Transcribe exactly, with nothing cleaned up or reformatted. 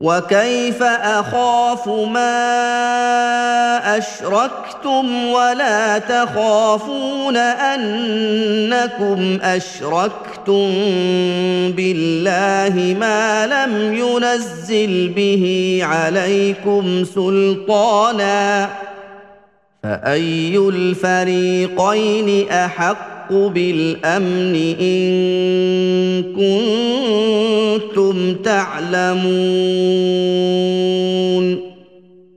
وكيف أخاف ما أشركتم ولا تخافون أنكم أشركتم بالله ما لم ينزل به عليكم سلطانا فأي الفريقين أحق بالأمن إن كنتم تعلمون